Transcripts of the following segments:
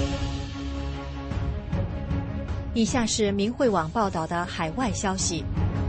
以下是明慧网报道的海外消息。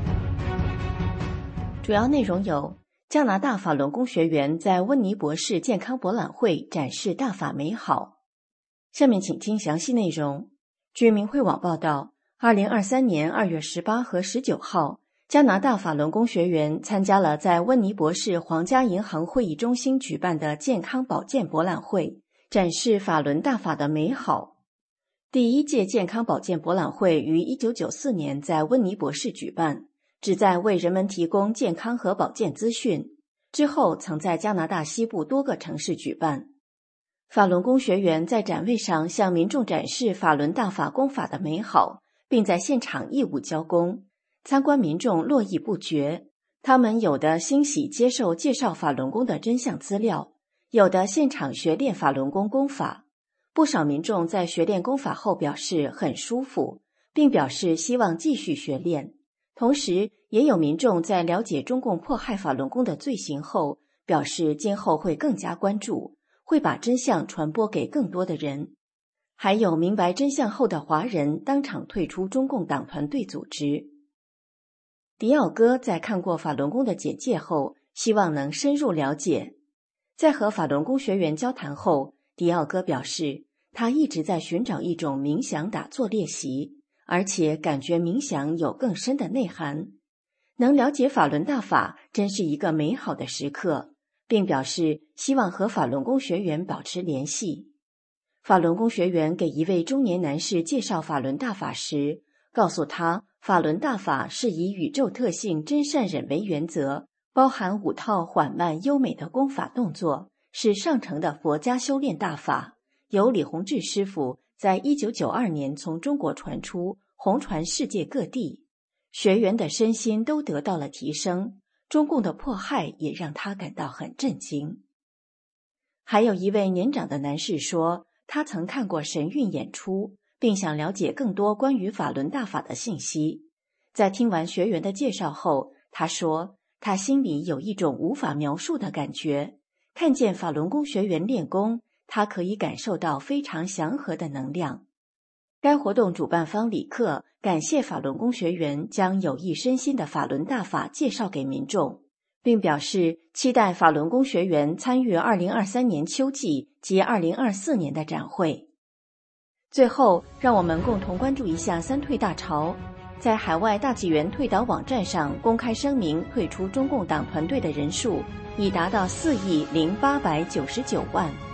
主要内容有：加拿大法轮功学员在温尼博士健康博览会展示大法美好。下面请听详细内容。据明慧网报道，2023年2月18和19号，加拿大法轮功学员参加了在温尼博士皇家银行会议中心举办的健康保健博览会，展示法轮大法的美好。第一届健康保健博览会于1994年在温尼博士举办，旨在为人们提供健康和保健资讯。之后曾在加拿大西部多个城市举办。法轮功学员在展位上向民众展示法轮大法功法的美好，并在现场义务教功，参观民众络绎不绝。他们有的欣喜接受介绍法轮功的真相资料，有的现场学练法轮功功法。不少民众在学练功法后表示很舒服，并表示希望继续学练。同时，也有民众在了解中共迫害法轮功的罪行后，表示今后会更加关注，会把真相传播给更多的人。还有明白真相后的华人当场退出中共党团队组织。迪奥哥在看过法轮功的简介后，希望能深入了解。在和法轮功学员交谈后，迪奥哥表示，他一直在寻找一种冥想打坐练习，而且感觉冥想有更深的内涵。能了解法轮大法真是一个美好的时刻，并表示希望和法轮功学员保持联系。法轮功学员给一位中年男士介绍法轮大法时，告诉他法轮大法是以宇宙特性真善忍为原则，包含5套缓慢优美的功法动作，是上乘的佛家修炼大法，由李洪志师傅在1992年从中国传出，红传世界各地，学员的身心都得到了提升，中共的迫害也让他感到很震惊。还有一位年长的男士说，他曾看过神韵演出，并想了解更多关于法轮大法的信息。在听完学员的介绍后，他说他心里有一种无法描述的感觉，看见法轮功学员练功，他可以感受到非常祥和的能量。该活动主办方李克感谢法轮功学员将有益身心的法轮大法介绍给民众，并表示期待法轮功学员参与2023年秋季及2024年的展会。最后，让我们共同关注一下三退大潮。在海外大纪元退党网站上公开声明退出中共党团队的人数已达到4亿0899万。